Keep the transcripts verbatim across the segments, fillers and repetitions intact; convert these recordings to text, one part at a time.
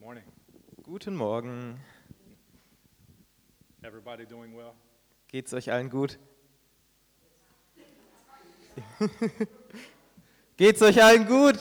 morning. Guten Morgen. Everybody doing well? Geht's euch allen gut? Geht's euch allen gut?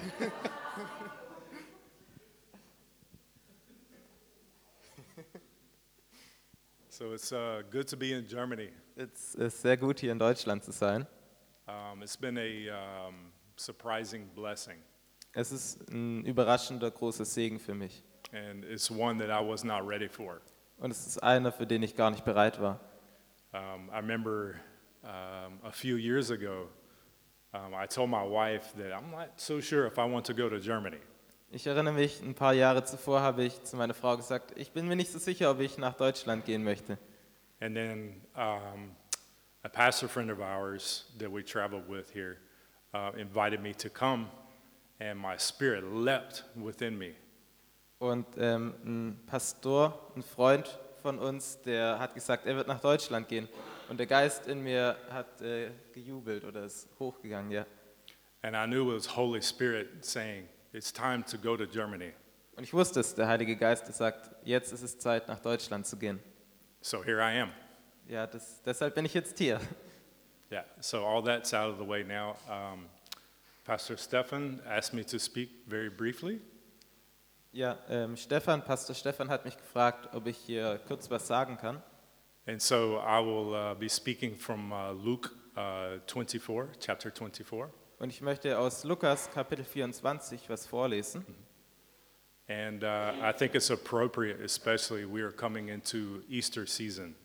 So it's uh, good to be in Germany. Es ist sehr gut, hier in Deutschland zu sein. Um, it's been a um, surprising blessing, Es ist ein überraschender großer Segen für mich. and it's one that I was not ready for. Und es ist einer, für den ich gar nicht bereit war. Um, I remember um, a few years ago, um, I told my wife that I'm not so sure if I want to go to Germany. Ich erinnere mich, ein paar Jahre zuvor habe ich zu meiner Frau gesagt, ich bin mir nicht so sicher, ob ich nach Deutschland gehen möchte. And then um, a pastor friend of ours that we traveled with here uh, invited me to come, and my spirit leapt within me. Und ähm, ein Pastor, ein Freund von uns, der hat gesagt, er wird nach Deutschland gehen. Und der Geist in mir hat äh, gejubelt oder ist hochgegangen, ja. And I knew it was Holy Spirit saying, it's time to go to Germany. Und ich wusste es, der Heilige Geist, der sagt, jetzt ist es Zeit, nach Deutschland zu gehen. So here I am. Ja, das, deshalb bin ich jetzt hier. Yeah, so all that's out of the way now. Um, Pastor Stefan asked me to speak very briefly. Ja, ähm, Stefan, Pastor Stefan hat mich gefragt, ob ich hier kurz was sagen kann. And so I will uh, be speaking from uh, Luke uh, twenty-four, chapter twenty-four. Und ich möchte aus Lukas Kapitel vierundzwanzig was vorlesen. And uh, I think it's appropriate, especially we are coming into Easter season.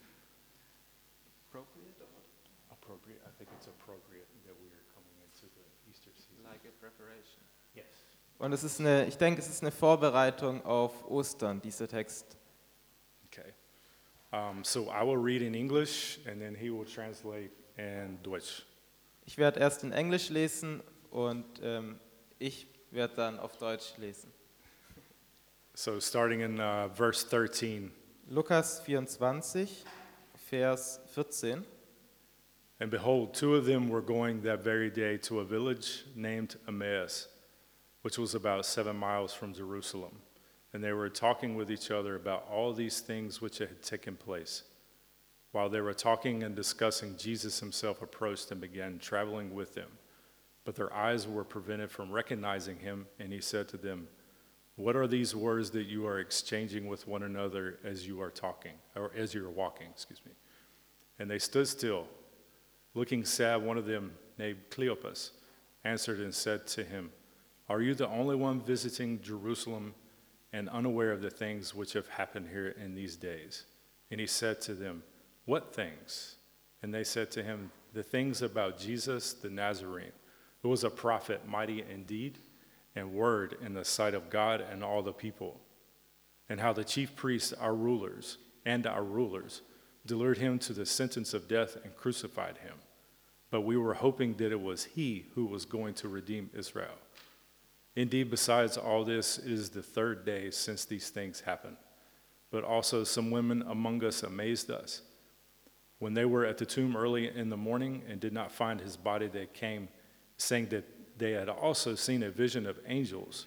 Appropriate, I think it's appropriate that we are coming into the Easter season. Like a preparation. Yes. Und es ist eine, ich denke, es ist eine Vorbereitung auf Ostern, dieser Text. Okay. Um, so I will read in English, and then he will translate in Deutsch. Ich werde erst in Englisch lesen und ähm, ich werde dann auf Deutsch lesen. So starting in uh, verse thirteen. Lukas vierundzwanzig, Vers vierzehn. And behold, two of them were going that very day to a village named Emmaus, which was about seven miles from Jerusalem. And they were talking with each other about all these things which had taken place. While they were talking and discussing, Jesus himself approached and began traveling with them. But their eyes were prevented from recognizing him, and he said to them, "What are these words that you are exchanging with one another as you are talking, or as you are walking?" Excuse me. And they stood still. Looking sad, one of them, named Cleopas, answered and said to him, "Are you the only one visiting Jerusalem and unaware of the things which have happened here in these days?" And he said to them, "What things?" And they said to him, "The things about Jesus the Nazarene, who was a prophet, mighty in deed and word in the sight of God and all the people, and how the chief priests, our rulers, and our rulers, delivered him to the sentence of death and crucified him. But we were hoping that it was he who was going to redeem Israel. Indeed, besides all this, it is the third day since these things happened. But also some women among us amazed us. When they were at the tomb early in the morning and did not find his body, they came, saying that they had also seen a vision of angels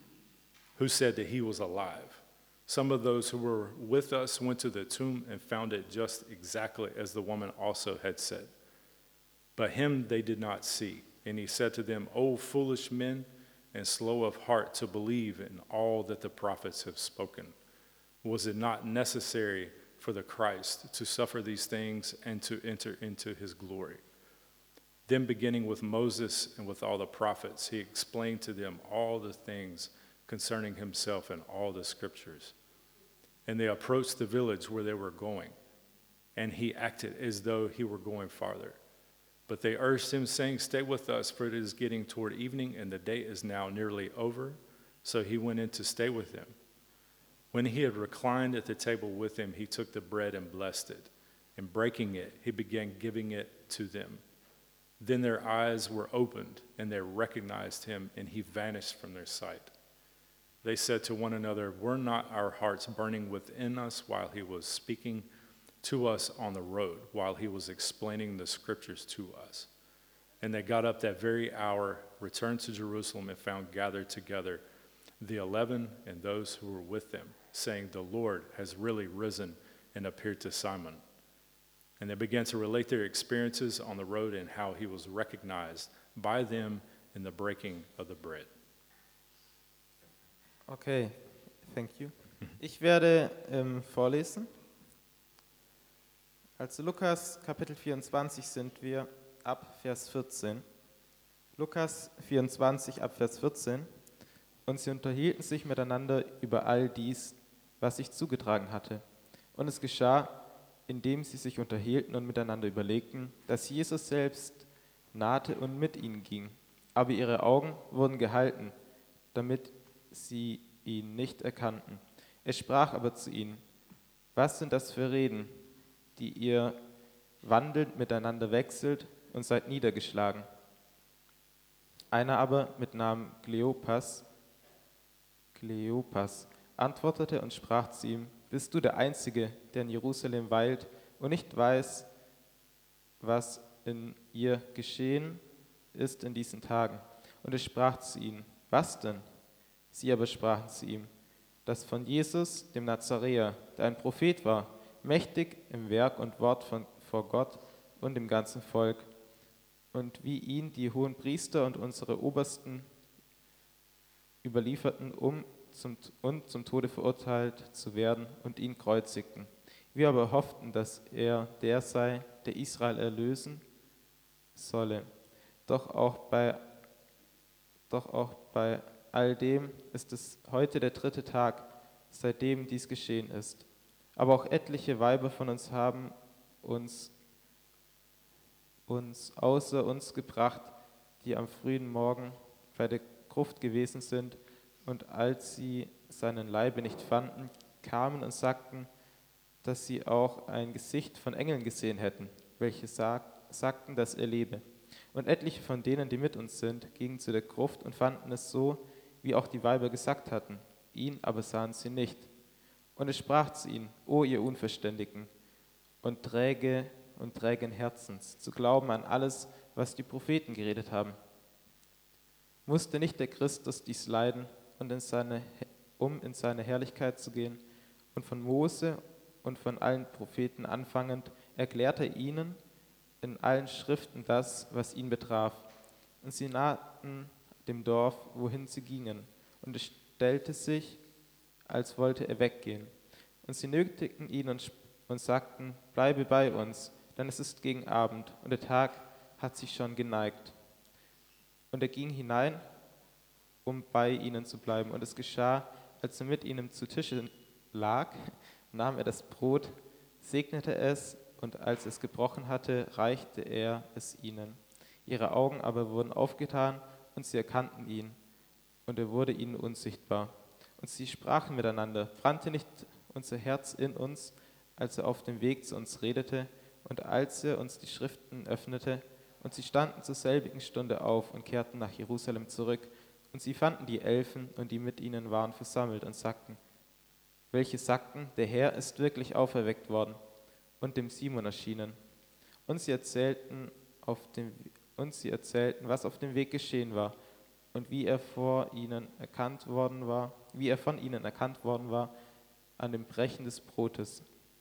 who said that he was alive. Some of those who were with us went to the tomb and found it just exactly as the woman also had said. But him they did not see. And he said to them, "O foolish men, and slow of heart to believe in all that the prophets have spoken. Was it not necessary for the Christ to suffer these things and to enter into his glory?" Then beginning with Moses and with all the prophets, he explained to them all the things concerning himself in all the scriptures. And they approached the village where they were going, and he acted as though he were going farther. But they urged him, saying, "Stay with us, for it is getting toward evening, and the day is now nearly over." So he went in to stay with them. When he had reclined at the table with them, he took the bread and blessed it, and breaking it, he began giving it to them. Then their eyes were opened, and they recognized him, and he vanished from their sight. They said to one another, "Were not our hearts burning within us while he was speaking to us on the road, while he was explaining the scriptures to us?" And they got up that very hour, returned to Jerusalem, and found gathered together the eleven and those who were with them, saying, "The Lord has really risen and appeared to Simon." And they began to relate their experiences on the road and how he was recognized by them in the breaking of the bread. Okay, thank you. Ich werde ähm, vorlesen. Also Lukas Kapitel vierundzwanzig sind wir ab Vers vierzehn. Lukas vierundzwanzig ab Vers vierzehn. Und sie unterhielten sich miteinander über all dies, was sich zugetragen hatte. Und es geschah, indem sie sich unterhielten und miteinander überlegten, dass Jesus selbst nahte und mit ihnen ging. Aber ihre Augen wurden gehalten, damit sie ihn nicht erkannten. Er sprach aber zu ihnen: Was sind das für Reden, die ihr wandelnd miteinander wechselt und seid niedergeschlagen? Einer aber mit Namen Kleopas, Kleopas antwortete und sprach zu ihm: Bist du der Einzige, der in Jerusalem weilt und nicht weiß, was in ihr geschehen ist in diesen Tagen? Und er sprach zu ihnen: Was denn? Sie aber sprachen zu ihm: dass von Jesus, dem Nazaräer, der ein Prophet war, mächtig im Werk und Wort von, vor Gott und dem ganzen Volk, und wie ihn die hohen Priester und unsere Obersten überlieferten, um zum, und zum Tode verurteilt zu werden und ihn kreuzigten. Wir aber hofften, dass er der sei, der Israel erlösen solle. Doch auch bei, doch auch bei all dem ist es heute der dritte Tag, seitdem dies geschehen ist. Aber auch etliche Weiber von uns haben uns, uns außer uns gebracht, die am frühen Morgen bei der Gruft gewesen sind, und als sie seinen Leibe nicht fanden, kamen und sagten, dass sie auch ein Gesicht von Engeln gesehen hätten, welche sag, sagten, dass er lebe. Und etliche von denen, die mit uns sind, gingen zu der Gruft und fanden es so, wie auch die Weiber gesagt hatten. Ihn aber sahen sie nicht. Und er sprach zu ihnen: O ihr Unverständigen und träge und trägen Herzens, zu glauben an alles, was die Propheten geredet haben. Musste nicht der Christus dies leiden, und in seine, um in seine Herrlichkeit zu gehen? Und von Mose und von allen Propheten anfangend erklärte er ihnen in allen Schriften das, was ihn betraf. Und sie nahten dem Dorf, wohin sie gingen, und es stellte sich, als wollte er weggehen. Und sie nötigten ihn und, und sagten: Bleibe bei uns, denn es ist gegen Abend, und der Tag hat sich schon geneigt. Und er ging hinein, um bei ihnen zu bleiben. Und es geschah, als er mit ihnen zu Tische lag, nahm er das Brot, segnete es, und als er es gebrochen hatte, reichte er es ihnen. Ihre Augen aber wurden aufgetan, und sie erkannten ihn, und er wurde ihnen unsichtbar. Und sie sprachen miteinander: Brannte nicht unser Herz in uns, als er auf dem Weg zu uns redete und als er uns die Schriften öffnete? Und sie standen zur selbigen Stunde auf und kehrten nach Jerusalem zurück. Und sie fanden die Elfen und die mit ihnen waren versammelt und sagten, welche sagten: Der Herr ist wirklich auferweckt worden und dem Simon erschienen. Und sie erzählten auf dem Und sie erzählten, was auf dem Weg geschehen war und wie er vor ihnen erkannt worden war, wie er von ihnen erkannt worden war an dem Brechen des Brotes.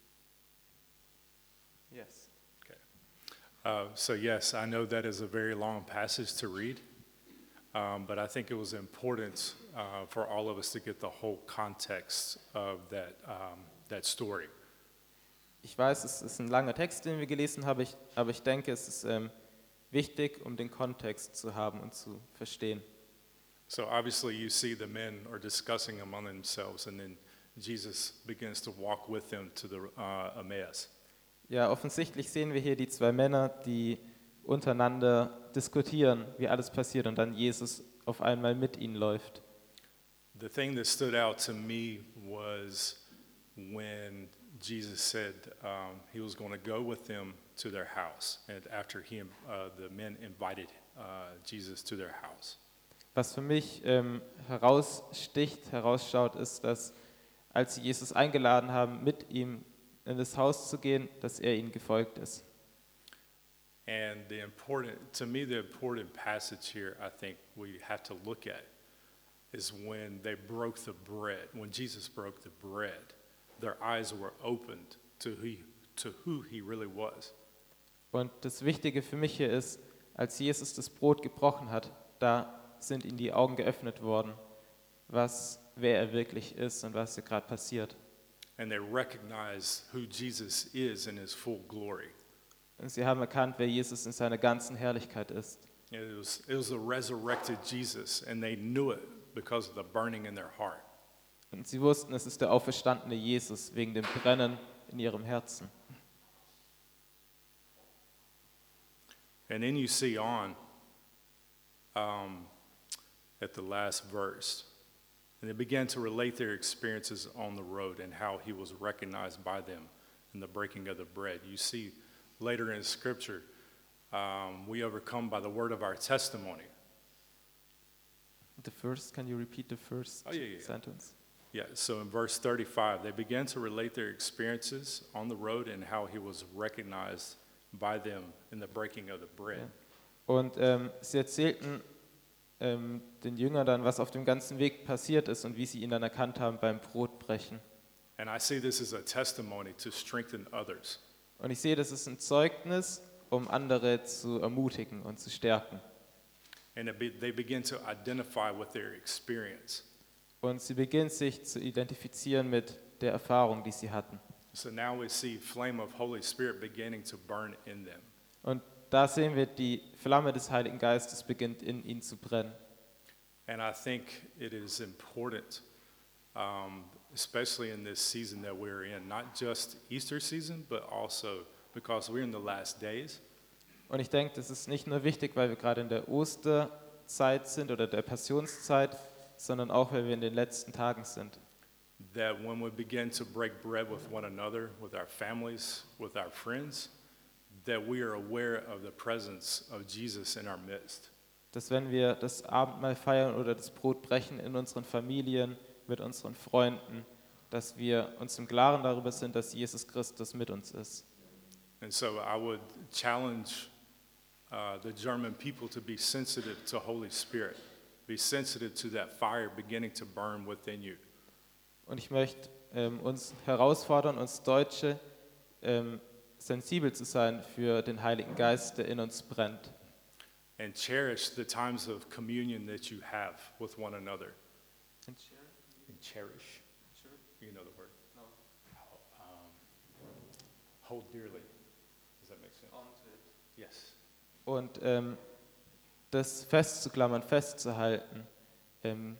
Yes. Okay. Uh, so yes, I know that is a very long passage to read, um, but I think it was important uh, for all of us to get the whole context of that um, that story. Ich weiß, es ist ein langer Text, den wir gelesen haben, ich, aber ich denke, es ist ähm, wichtig, um den Kontext zu haben und zu verstehen. So obviously you see the men are discussing among themselves, and then Jesus begins to walk with them to the uh, Emmaus. Ja, offensichtlich sehen wir hier die zwei Männer, die untereinander diskutieren, wie alles passiert, und dann Jesus auf einmal mit ihnen läuft. The thing that stood out to me was when Jesus said um, he was going to go with them to their house, and after he, uh, the men invited uh, Jesus to their house. Was für mich ähm, heraussticht, herausschaut, ist, dass als sie Jesus eingeladen haben, mit ihm in das Haus zu gehen, dass er ihnen gefolgt ist. And the important, to me, the important passage here, I think we have to look at is when they broke the bread. When Jesus broke the bread, their eyes were opened to who, to who he really was. Und das Wichtige für mich hier ist, als Jesus das Brot gebrochen hat, da sind ihnen die Augen geöffnet worden, was, wer er wirklich ist und was hier gerade passiert. And they recognize who Jesus is in his full glory. Und sie haben erkannt, wer Jesus in seiner ganzen Herrlichkeit ist. It was, it was a resurrected Jesus, and they knew it because of the burning in their heart. Und sie wussten, es ist der auferstandene Jesus wegen dem Brennen in ihrem Herzen. And then you see on um, at the last verse, and they began to relate their experiences on the road and how he was recognized by them in the breaking of the bread. You see later in Scripture, um, we overcome by the word of our testimony. The first, can you repeat the first Oh, yeah, yeah, yeah. sentence? Yeah, so in verse thirty-five, they began to relate their experiences on the road and how he was recognized by them in the breaking of the bread. Ja. Und ähm, sie erzählten ähm, den Jüngern dann, was auf dem ganzen Weg passiert ist und wie sie ihn dann erkannt haben beim Brotbrechen. And I see this as a testimony to strengthen others. Und ich sehe, das ist ein Zeugnis, um andere zu ermutigen und zu stärken. And it be, they begin to identify with their experience. Und sie beginnen sich zu identifizieren mit der Erfahrung, die sie hatten. So now we see flame of Holy Spirit beginning to burn in them. Und da sehen wir, die Flamme des Heiligen Geistes beginnt in ihnen zu brennen. And I think it is important, um, especially in this season that we're in, not just Easter season, but also because we're in the last days. Und ich denke, das ist nicht nur wichtig, weil wir gerade in der Osterzeit sind oder der Passionszeit, sondern auch, weil wir in den letzten Tagen sind. That when we begin to break bread with one another, with our families, with our friends, that we are aware of the presence of Jesus in our midst. Dass wenn wir das Abendmahl feiern oder das Brot brechen in unseren Familien, mit unseren Freunden, dass wir uns im Klaren darüber sind, dass Jesus Christus mit uns ist. And so I would challenge uh, the German people to be sensitive to Holy Spirit, be sensitive to that fire beginning to burn within you. Und ich möchte ähm, uns herausfordern, uns Deutsche, ähm, sensibel zu sein für den Heiligen Geist, der in uns brennt. And cherish the times of communion that you have with one another. And cherish. You know the word. No. Um, hold dearly. Does that make sense? Yes. Und ähm, das festzuklammern, festzuhalten, ähm,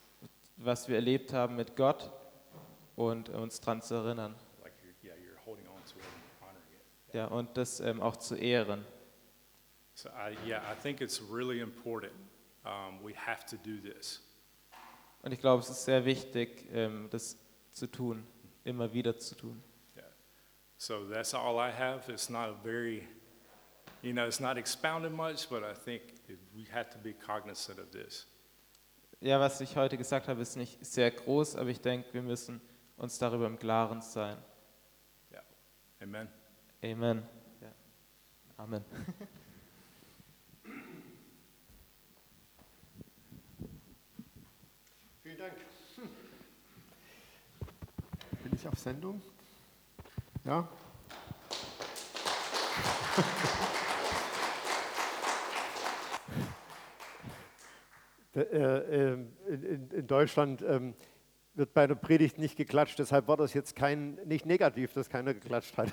was wir erlebt haben mit Gott und uns daran zu erinnern. Like you're, yeah, you're holding on to it and honoring it. Ja, und das ähm, auch zu ehren. So I, yeah, I think it's really important. Um, we have to do this. Und ich glaube, es ist sehr wichtig, ähm, das zu tun, immer wieder zu tun. Yeah. So that's all I have. It's not a very, you know, it's not expounded much, but I think it, we have to be cognizant of this. Ja, was ich heute gesagt habe, ist nicht sehr groß, aber ich denke, wir müssen uns darüber im Klaren sein. Yeah. Amen. Amen. Ja. Amen. Vielen Dank. Bin ich auf Sendung? Ja? Da, äh, äh, in, in Deutschland ähm, wird bei der Predigt nicht geklatscht, deshalb war das jetzt kein, nicht negativ, dass keiner geklatscht hat.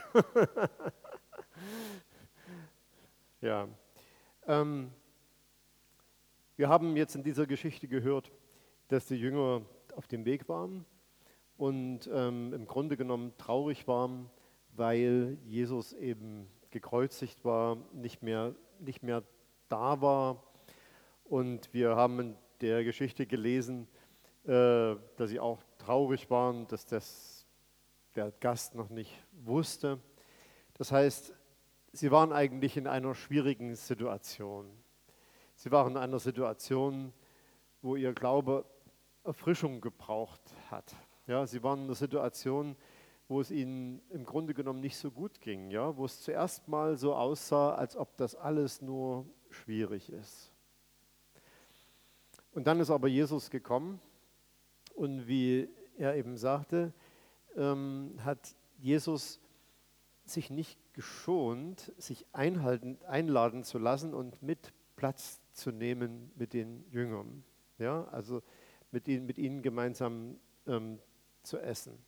Ja. Ähm, wir haben jetzt in dieser Geschichte gehört, dass die Jünger auf dem Weg waren und ähm, im Grunde genommen traurig waren, weil Jesus eben gekreuzigt war, nicht mehr, nicht mehr da war. Und wir haben in der Geschichte gelesen, äh, dass sie auch traurig waren, dass das der Gast noch nicht wusste. Das heißt, sie waren eigentlich in einer schwierigen Situation. Sie waren in einer Situation, wo ihr Glaube Erfrischung gebraucht hat. Ja, sie waren in einer Situation, wo es ihnen im Grunde genommen nicht so gut ging, ja, wo es zuerst mal so aussah, als ob das alles nur schwierig ist. Und dann ist aber Jesus gekommen und wie er eben sagte, ähm, hat Jesus sich nicht geschont, sich einhalten, einladen zu lassen und mit Platz zu nehmen mit den Jüngern. Ja, also mit ihnen, mit ihnen gemeinsam ähm, zu essen.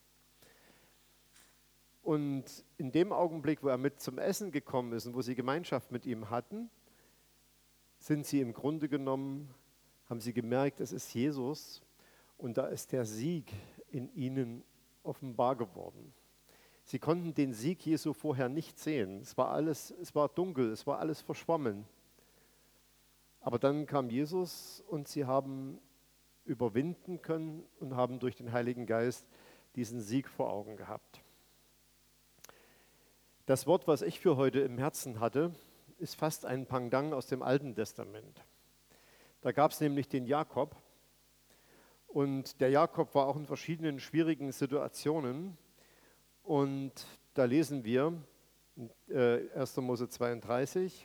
Und in dem Augenblick, wo er mit zum Essen gekommen ist und wo sie Gemeinschaft mit ihm hatten, sind sie im Grunde genommen, haben sie gemerkt, es ist Jesus und da ist der Sieg in ihnen offenbar geworden. Sie konnten den Sieg Jesu vorher nicht sehen. Es war alles, es war dunkel, es war alles verschwommen. Aber dann kam Jesus und sie haben überwinden können und haben durch den Heiligen Geist diesen Sieg vor Augen gehabt. Das Wort, was ich für heute im Herzen hatte, ist fast ein Pendant aus dem Alten Testament. Da gab es nämlich den Jakob und der Jakob war auch in verschiedenen schwierigen Situationen und da lesen wir äh, erster Mose zweiunddreißig.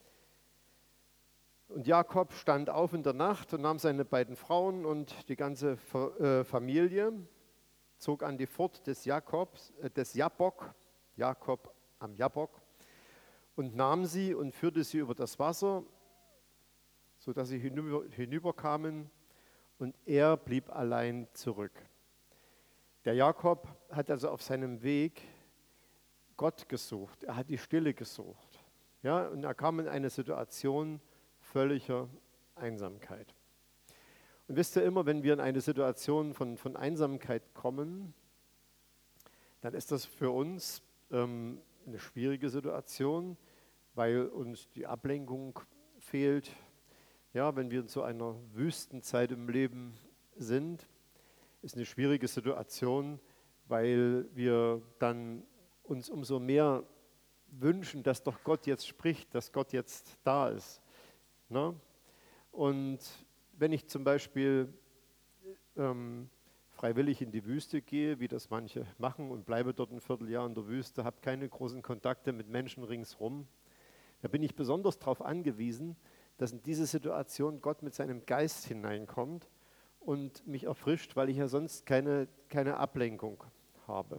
Und Jakob stand auf in der Nacht und nahm seine beiden Frauen und die ganze Familie, zog an die Furt des Jakobs, äh, des Jabbok, Jakob am Jabbok, und nahm sie und führte sie über das Wasser, sodass sie hinüber, hinüberkamen, und er blieb allein zurück. Der Jakob hat also auf seinem Weg Gott gesucht, er hat die Stille gesucht. Ja, und er kam in eine Situation völliger Einsamkeit. Und wisst ihr immer, wenn wir in eine Situation von, von Einsamkeit kommen, dann ist das für uns ähm, eine schwierige Situation, weil uns die Ablenkung fehlt. Ja, wenn wir in so einer Wüstenzeit im Leben sind, ist eine schwierige Situation, weil wir dann uns umso mehr wünschen, dass doch Gott jetzt spricht, dass Gott jetzt da ist. Ne? Und wenn ich zum Beispiel ähm, freiwillig in die Wüste gehe, wie das manche machen, und bleibe dort ein Vierteljahr in der Wüste, habe keine großen Kontakte mit Menschen ringsherum, da bin ich besonders darauf angewiesen, dass in diese Situation Gott mit seinem Geist hineinkommt und mich erfrischt, weil ich ja sonst keine, keine Ablenkung habe.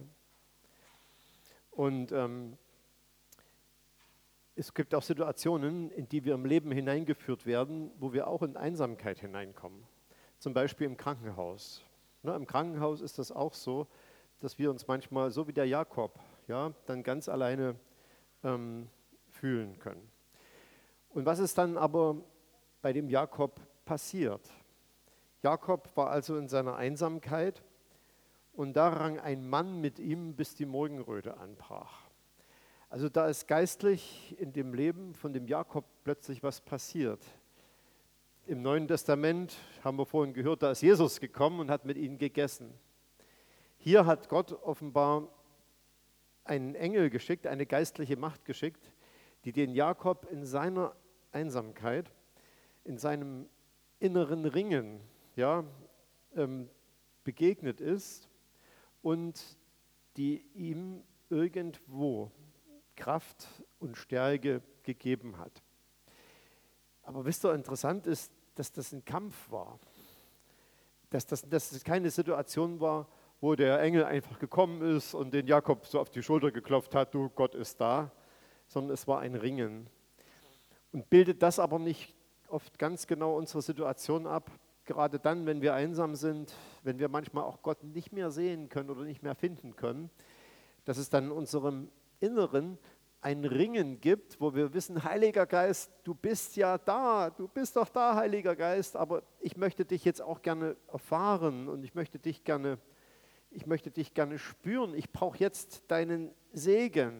Und ähm, es gibt auch Situationen, in die wir im Leben hineingeführt werden, wo wir auch in Einsamkeit hineinkommen. Zum Beispiel im Krankenhaus. Ne, im Krankenhaus ist das auch so, dass wir uns manchmal, so wie der Jakob, ja, dann ganz alleine ähm, fühlen können. Und was ist dann aber bei dem Jakob passiert? Jakob war also in seiner Einsamkeit und da rang ein Mann mit ihm, bis die Morgenröte anbrach. Also da ist geistlich in dem Leben von dem Jakob plötzlich was passiert. Im Neuen Testament haben wir vorhin gehört, da ist Jesus gekommen und hat mit ihnen gegessen. Hier hat Gott offenbar einen Engel geschickt, eine geistliche Macht geschickt, die den Jakob in seiner Einsamkeit, in seinem inneren Ringen, ja, ähm, begegnet ist und die ihm irgendwo Kraft und Stärke gegeben hat. Aber wisst ihr, interessant ist, dass das ein Kampf war. Dass das, dass das keine Situation war, wo der Engel einfach gekommen ist und den Jakob so auf die Schulter geklopft hat, du, Gott ist da, sondern es war ein Ringen. Und bildet das aber nicht oft ganz genau unsere Situation ab, gerade dann, wenn wir einsam sind, wenn wir manchmal auch Gott nicht mehr sehen können oder nicht mehr finden können, dass es dann in unserem Inneren ein Ringen gibt, wo wir wissen, Heiliger Geist, du bist ja da, du bist doch da, Heiliger Geist, aber ich möchte dich jetzt auch gerne erfahren und ich möchte dich gerne, ich möchte dich gerne spüren, ich brauche jetzt deinen Segen.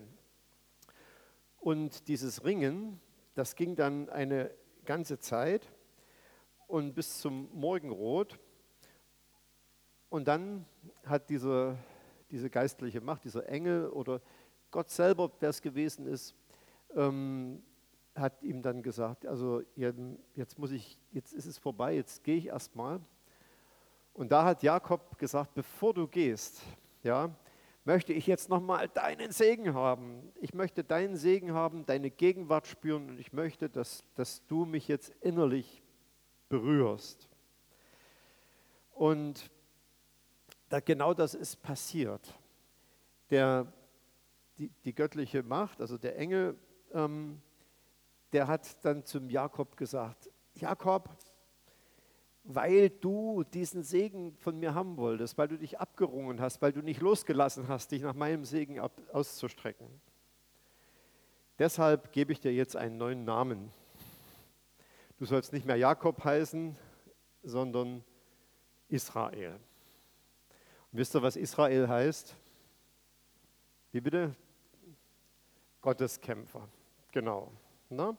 Und dieses Ringen, das ging dann eine ganze Zeit und bis zum Morgenrot. Und dann hat diese, diese geistliche Macht, dieser Engel oder Gott selber, wer es gewesen ist, ähm, hat ihm dann gesagt, also jetzt muss ich, jetzt ist es vorbei, jetzt gehe ich erstmal. Und da hat Jakob gesagt, bevor du gehst, ja, möchte ich jetzt nochmal deinen Segen haben. Ich möchte deinen Segen haben, deine Gegenwart spüren und ich möchte, dass, dass du mich jetzt innerlich berührst. Und da, genau das ist passiert. Der, die, die göttliche Macht, also der Engel, ähm, der hat dann zum Jakob gesagt, Jakob, weil du diesen Segen von mir haben wolltest, weil du dich abgerungen hast, weil du nicht losgelassen hast, dich nach meinem Segen ab, auszustrecken. Deshalb gebe ich dir jetzt einen neuen Namen. Du sollst nicht mehr Jakob heißen, sondern Israel. Und wisst ihr, was Israel heißt? Wie bitte? Gotteskämpfer. Genau. Na?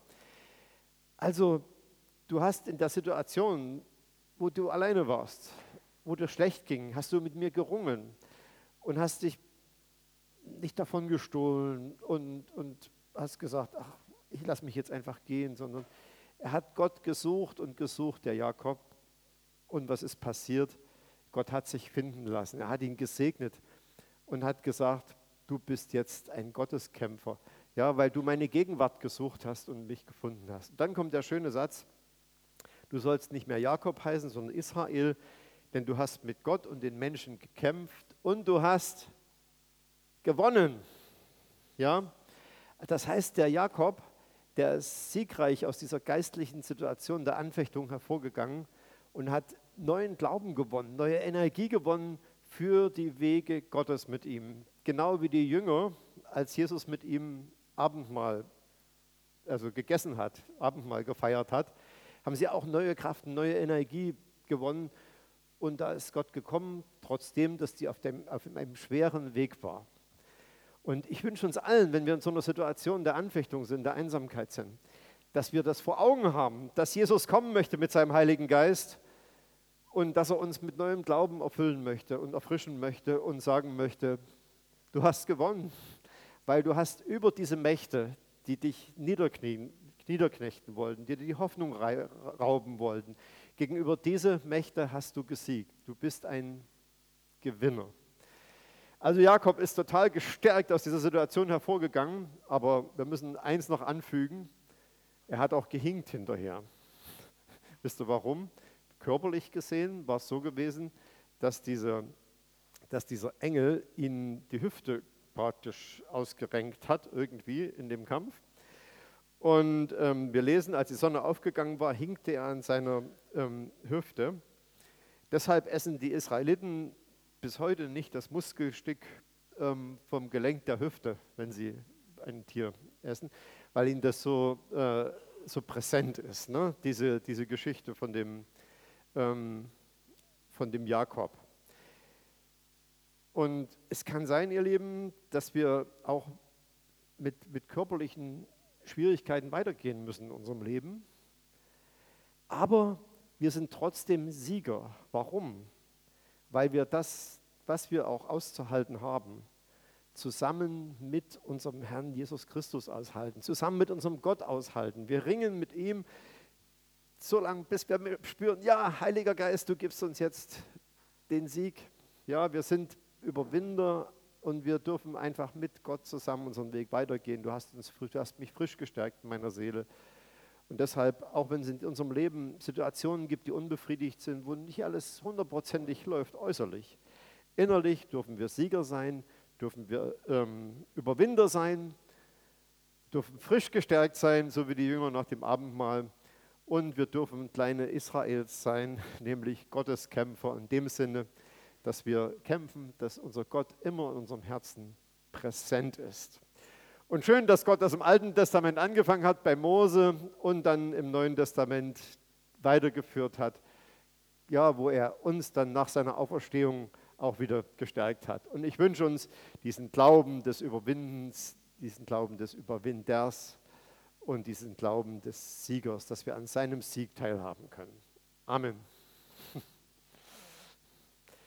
Also, du hast in der Situation, wo du alleine warst, wo dir schlecht ging, hast du mit mir gerungen und hast dich nicht davon gestohlen und, und hast gesagt, ach, ich lasse mich jetzt einfach gehen, sondern er hat Gott gesucht und gesucht, der Jakob. Und was ist passiert? Gott hat sich finden lassen. Er hat ihn gesegnet und hat gesagt, du bist jetzt ein Gotteskämpfer, ja, weil du meine Gegenwart gesucht hast und mich gefunden hast. Und dann kommt der schöne Satz, du sollst nicht mehr Jakob heißen, sondern Israel, denn du hast mit Gott und den Menschen gekämpft und du hast gewonnen. Ja? Das heißt, der Jakob, der ist siegreich aus dieser geistlichen Situation der Anfechtung hervorgegangen und hat neuen Glauben gewonnen, neue Energie gewonnen für die Wege Gottes mit ihm. Genau wie die Jünger, als Jesus mit ihm Abendmahl, also gegessen hat, Abendmahl gefeiert hat, haben sie auch neue Kraft, neue Energie gewonnen. Und da ist Gott gekommen, trotzdem, dass die auf, dem, auf einem schweren Weg war. Und ich wünsche uns allen, wenn wir in so einer Situation der Anfechtung sind, der Einsamkeit sind, dass wir das vor Augen haben, dass Jesus kommen möchte mit seinem Heiligen Geist und dass er uns mit neuem Glauben erfüllen möchte und erfrischen möchte und sagen möchte, du hast gewonnen, weil du hast über diese Mächte, die dich niederknien, niederknechten wollten, die dir die Hoffnung rauben wollten, gegenüber diese Mächte hast du gesiegt. Du bist ein Gewinner. Also Jakob ist total gestärkt aus dieser Situation hervorgegangen, aber wir müssen eins noch anfügen, er hat auch gehinkt hinterher. Wisst ihr warum? Körperlich gesehen war es so gewesen, dass dieser, dass dieser Engel ihn die Hüfte praktisch ausgerenkt hat, irgendwie in dem Kampf. Und ähm, wir lesen, als die Sonne aufgegangen war, hinkte er an seiner ähm, Hüfte. Deshalb essen die Israeliten bis heute nicht das Muskelstück ähm, vom Gelenk der Hüfte, wenn sie ein Tier essen, weil ihnen das so, äh, so präsent ist, ne? diese, diese Geschichte von dem, ähm, von dem Jakob. Und es kann sein, ihr Lieben, dass wir auch mit, mit körperlichen Schwierigkeiten weitergehen müssen in unserem Leben, aber wir sind trotzdem Sieger. Warum? Weil wir das, was wir auch auszuhalten haben, zusammen mit unserem Herrn Jesus Christus aushalten, zusammen mit unserem Gott aushalten. Wir ringen mit ihm so lange, bis wir spüren, ja, Heiliger Geist, du gibst uns jetzt den Sieg. Ja, wir sind Überwinder und wir dürfen einfach mit Gott zusammen unseren Weg weitergehen. Du hast, uns, du hast mich frisch gestärkt in meiner Seele. Und deshalb, auch wenn es in unserem Leben Situationen gibt, die unbefriedigt sind, wo nicht alles hundertprozentig läuft, äußerlich, innerlich dürfen wir Sieger sein, dürfen wir ähm, Überwinder sein, dürfen frisch gestärkt sein, so wie die Jünger nach dem Abendmahl. Und wir dürfen kleine Israels sein, nämlich Gotteskämpfer in dem Sinne, dass wir kämpfen, dass unser Gott immer in unserem Herzen präsent ist. Und schön, dass Gott das im Alten Testament angefangen hat bei Mose und dann im Neuen Testament weitergeführt hat, ja, wo er uns dann nach seiner Auferstehung auch wieder gestärkt hat. Und ich wünsche uns diesen Glauben des Überwindens, diesen Glauben des Überwinders und diesen Glauben des Siegers, dass wir an seinem Sieg teilhaben können. Amen.